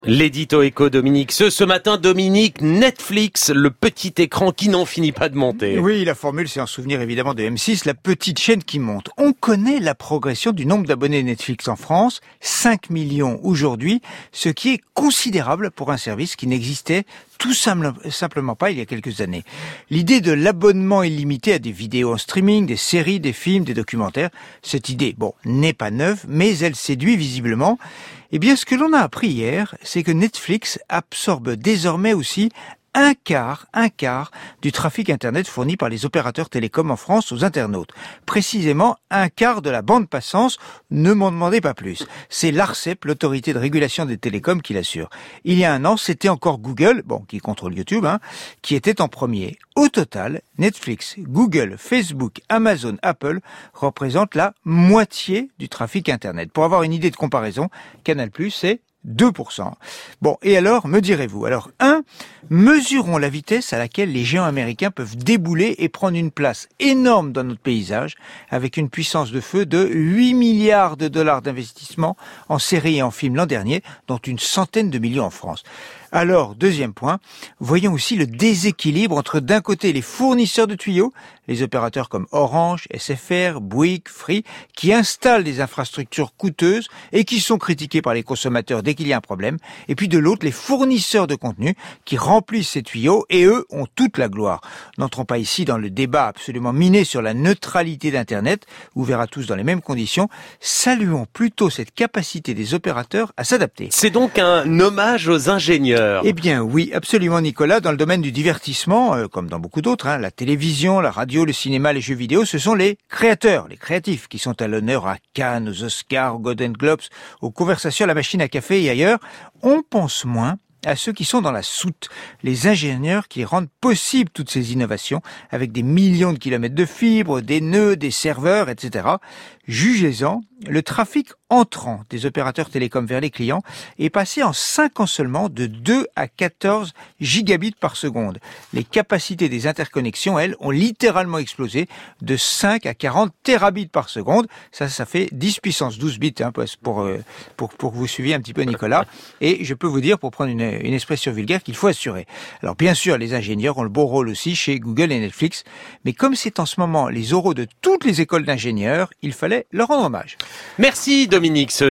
L'édito éco Dominique. Ce matin, Dominique, Netflix, le petit écran qui n'en finit pas de monter. Oui, la formule, c'est en souvenir évidemment de M6, la petite chaîne qui monte. On connaît la progression du nombre d'abonnés Netflix en France, 5 millions aujourd'hui, ce qui est considérable pour un service qui n'existait tout simplement pas il y a quelques années. L'idée de l'abonnement illimité à des vidéos en streaming, des séries, des films, des documentaires, cette idée, n'est pas neuve, mais elle séduit visiblement. Eh bien, ce que l'on a appris hier, c'est que Netflix absorbe désormais aussi un quart du trafic Internet fourni par les opérateurs télécoms en France aux internautes. Précisément, un quart de la bande passante, ne m'en demandez pas plus. C'est l'ARCEP, l'autorité de régulation des télécoms, qui l'assure. Il y a un an, c'était encore Google, qui contrôle YouTube, qui était en premier. Au total, Netflix, Google, Facebook, Amazon, Apple représentent la moitié du trafic Internet. Pour avoir une idée de comparaison, Canal+, c'est 2%. Et alors, me direz-vous? Alors, mesurons la vitesse à laquelle les géants américains peuvent débouler et prendre une place énorme dans notre paysage, avec une puissance de feu de 8 milliards de dollars d'investissement en séries et en films l'an dernier, dont une centaine de millions en France. Alors, deuxième point, voyons aussi le déséquilibre entre d'un côté les fournisseurs de tuyaux, les opérateurs comme Orange, SFR, Bouygues, Free, qui installent des infrastructures coûteuses et qui sont critiqués par les consommateurs dès qu'il y a un problème, et puis de l'autre, les fournisseurs de contenu qui remplissent ces tuyaux et eux ont toute la gloire. N'entrons pas ici dans le débat absolument miné sur la neutralité d'Internet, ouvert à tous dans les mêmes conditions. Saluons plutôt cette capacité des opérateurs à s'adapter. C'est donc un hommage aux ingénieurs. Eh bien oui, absolument Nicolas, dans le domaine du divertissement, comme dans beaucoup d'autres, la télévision, la radio, le cinéma, les jeux vidéo, ce sont les créateurs, les créatifs qui sont à l'honneur à Cannes, aux Oscars, aux Golden Globes, aux conversations à la machine à café et ailleurs. On pense moins à ceux qui sont dans la soute, les ingénieurs qui rendent possible toutes ces innovations avec des millions de kilomètres de fibres, des nœuds, des serveurs, etc. Jugez-en, le trafic entrant des opérateurs télécoms vers les clients est passé en 5 ans seulement de 2 à 14 gigabits par seconde. Les capacités des interconnexions, elles, ont littéralement explosé de 5 à 40 terabits par seconde. Ça fait 10 puissance 12 bits, pour que vous suiviez un petit peu Nicolas. Et je peux vous dire, pour prendre une expression vulgaire, qu'il faut assurer. Alors bien sûr, les ingénieurs ont le beau rôle aussi chez Google et Netflix, mais comme c'est en ce moment les oraux de toutes les écoles d'ingénieurs, il fallait leur rendre hommage. Merci Dominique.